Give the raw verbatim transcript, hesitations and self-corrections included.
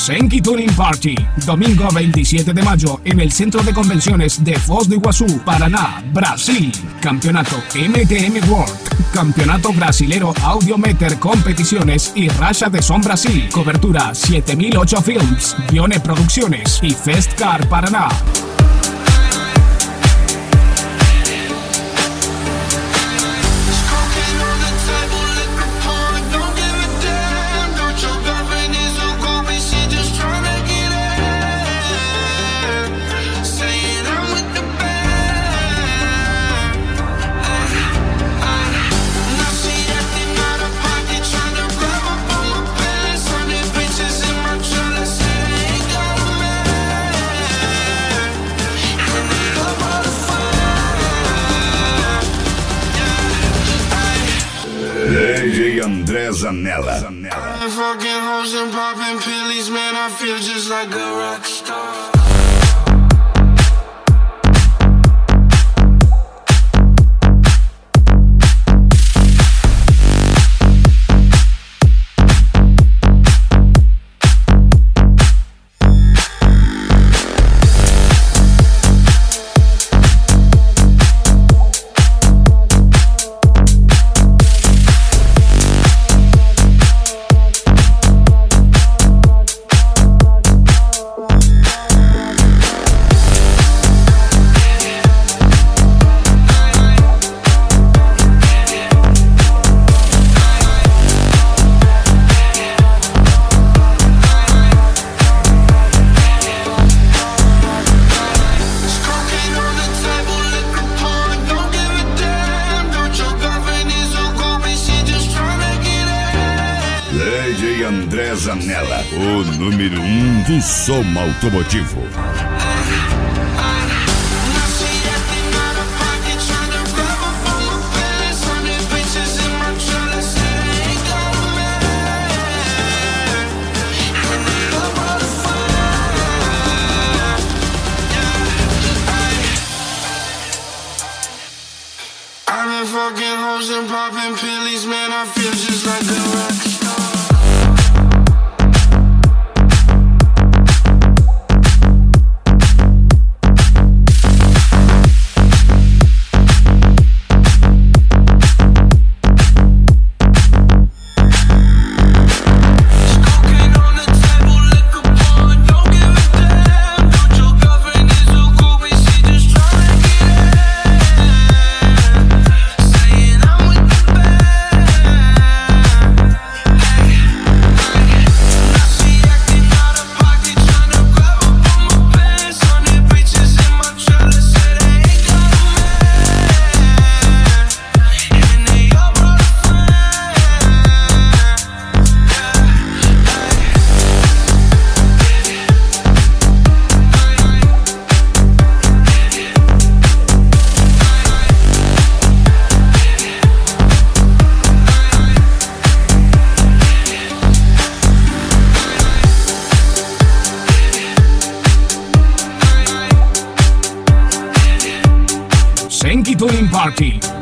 Senki Tuning Party, domingo veintisiete de mayo en el Centro de Convenciones de Foz do Iguazú, Paraná, Brasil. Campeonato M T M World, Campeonato Brasilero Audiometer Competiciones y Racha de Son Brasil. Cobertura siete mil ocho Films, Dione Producciones y Festcar Paraná. D J André Zanella. I'm fucking hoes and popping pillies, man, I feel just like a rock star. D J André Zanella, o número um do som automotivo. I've been fucking hoes and popping pillies, man, I feel just like a rock star. Senki Tuning Party,